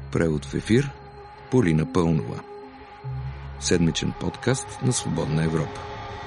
Превод в ефир Полина Пълнова. Седмичен подкаст на Свободна Европа.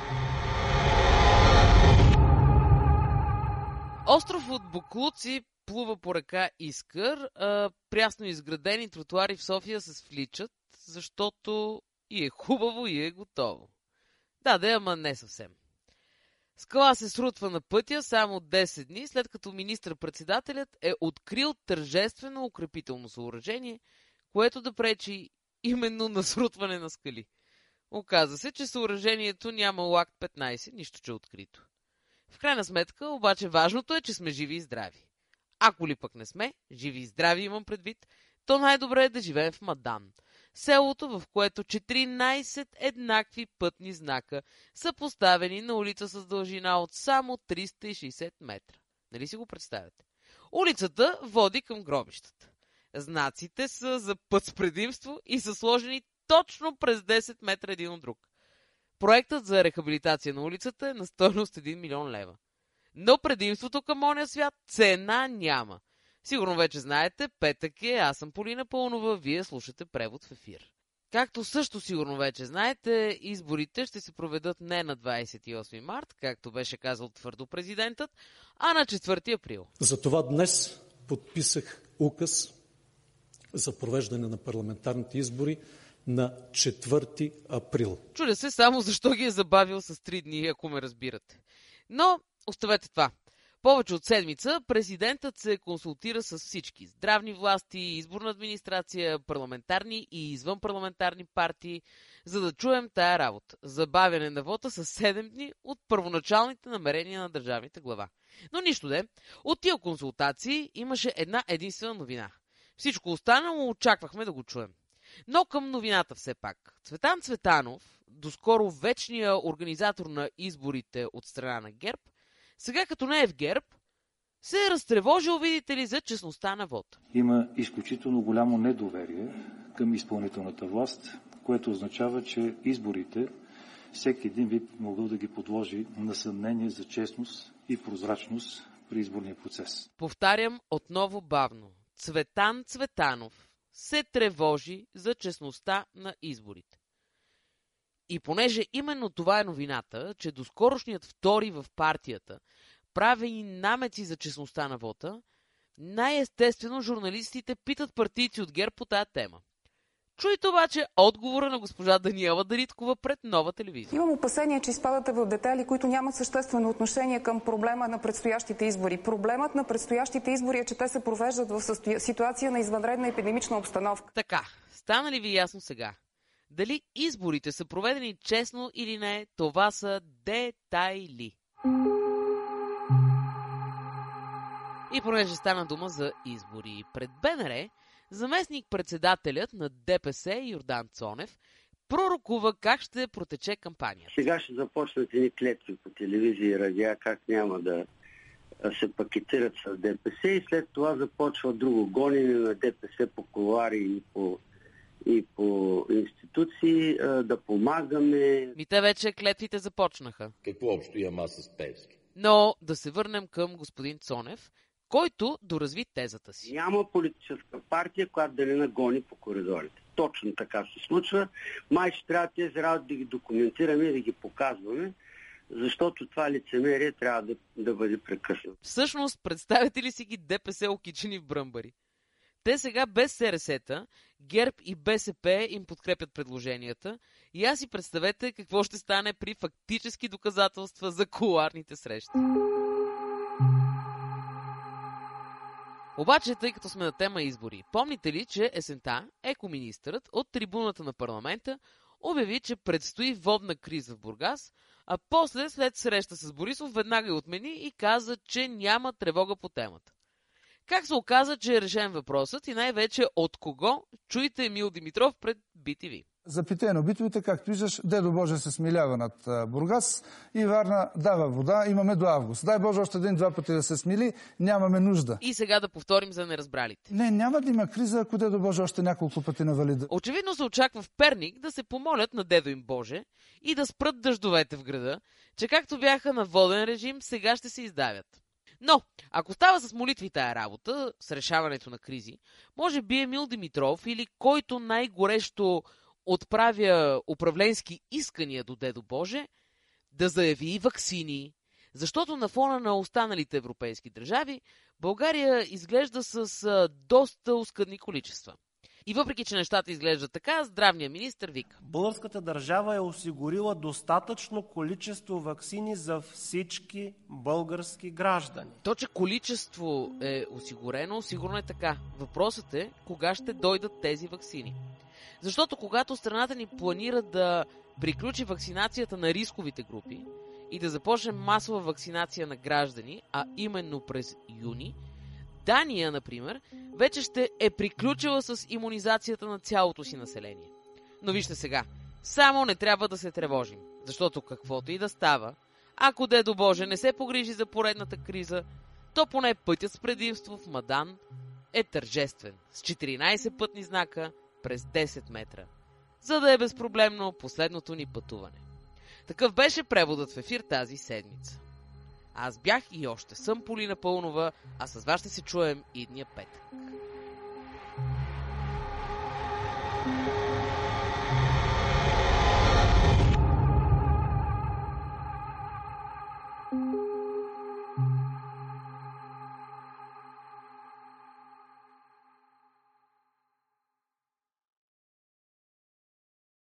Остров от боклуци плува по река Искър. Прясно изградени тротуари в София се свличат, защото и е хубаво, и е готово. Да, ама не съвсем. Скала се срутва на пътя само 10 дни, след като министър-председателят е открил тържествено укрепително съоръжение, което да пречи именно на срутване на скали. Оказа се, че съоръжението нямало акт 15, нищо че е открито. В крайна сметка, обаче важното е, че сме живи и здрави. Ако ли пък не сме, живи и здрави имам предвид, то най-добре е да живеем в Мадан. Селото, в което 14 еднакви пътни знака са поставени на улица с дължина от само 360 метра. Нали си го представяте? Улицата води към гробищата. Знаците са за път с предимство и са сложени точно през 10 метра един от друг. Проектът за рехабилитация на улицата е на стойност 1 милион лева. Но предимството към оня свят цена няма. Сигурно вече знаете, петък е, аз съм Полина Пълнова, вие слушате Превод в ефир. Както също сигурно вече знаете, изборите ще се проведат не на 28 март, както беше казал твърдо президентът, а на 4 април. Затова днес подписах указ за провеждане на парламентарните избори на 4 април. Чудя се само защо ги е забавил с 3 дни, ако ме разбирате. Но оставете това. Повече от седмица президентът се консултира с всички здравни власти, изборна администрация, парламентарни и извънпарламентарни партии, за да чуем тая работа. Забавяне на вота с 7 дни от първоначалните намерения на държавните глава. Но нищо де, от тия консултации имаше една единствена новина. Всичко останало очаквахме да го чуем. Но към новината все пак. Цветан Цветанов, доскоро вечния организатор на изборите от страна на ГЕРБ, сега като не е в ГЕРБ, се е разтревожил, видите ли, за честността на вота. Има изключително голямо недоверие към изпълнителната власт, което означава, че изборите всеки един би могъл да ги подложи на съмнение за честност и прозрачност при изборния процес. Повтарям отново бавно. Цветан Цветанов се тревожи за честността на изборите. И понеже именно това е новината, че доскорошният втори в партията прави и намеци за честността на вота, най-естествено журналистите питат партийци от ГЕРБ по тая тема. Чуйте обаче отговора на госпожа Даниела Дариткова пред Нова телевизия. Имам опасение, че изпадате в детайли, които нямат съществено отношение към проблема на предстоящите избори. Проблемът на предстоящите избори е, че те се провеждат в ситуация на извънредна епидемична обстановка. Така, стана ли ви ясно сега? Дали изборите са проведени честно или не, това са детайли. И понеже стана дума за избори, пред БНР заместник-председателят на ДПС Йордан Цонев пророкува как ще протече кампанията. Сега ще започнат едни клетки по телевизия и радиа, как няма да се пакетират с ДПС и след това започва друго гонене на ДПС по кулуари и по институции, да помагаме. Те вече клетвите започнаха. Какво общо има с Певски? Но да се върнем към господин Цонев, който доразви тезата си. Няма политическа партия, която да не нагони по коридорите. Точно така се случва. Май ще трябва тези работи да ги документираме и да ги показваме, защото това лицемерие трябва да бъде прекъснато. Всъщност, представете ли си ги ДПС окичени в бръмбари? Те сега без СРС-та, ГЕРБ и БСП им подкрепят предложенията и аз си представете какво ще стане при фактически доказателства за кулуарните срещи. Обаче, тъй като сме на тема избори, помните ли, че есента екоминистърът от трибуната на парламента обяви, че предстои водна криза в Бургас, а после след среща с Борисов веднага я отмени и каза, че няма тревога по темата. Как се оказа, че е решен въпросът и най-вече от кого? Чуйте Емил Димитров пред BTV. За питейно-битовите, както виждаш, Дедо Боже се смилява над Бургас и Варна дава вода, имаме до август. Дай Боже още един-два пъти да се смили, нямаме нужда. И сега да повторим за неразбралите. Не, няма да има криза, ако Дедо Боже още няколко пъти навали. Очевидно се очаква в Перник да се помолят на Дедо им Боже и да спрат дъждовете в града, че както бяха на воден режим, сега ще се издавят. Но, ако става с молитви тая работа, с решаването на кризи, може би Емил Димитров или който най-горещо отправя управленски искания до Дедо Боже, да заяви ваксини, защото на фона на останалите европейски държави, България изглежда с доста оскъдни количества. И въпреки, че нещата изглеждат така, здравният министър вика: българската държава е осигурила достатъчно количество ваксини за всички български граждани. То, че количество е осигурено, сигурно е така. Въпросът е кога ще дойдат тези ваксини. Защото когато страната ни планира да приключи вакцинацията на рисковите групи и да започне масова вакцинация на граждани, а именно през юни, Дания, например, вече ще е приключила с имунизацията на цялото си население. Но вижте сега, само не трябва да се тревожим, защото каквото и да става, ако Дедо Боже не се погрижи за поредната криза, то поне пътят с предимство в Мадан е тържествен, с 14 пътни знака през 10 метра, за да е безпроблемно последното ни пътуване. Такъв беше преводът в ефир тази седмица. Аз бях и още съм Полина Пълнова, а с вас ще се чуем идния петък.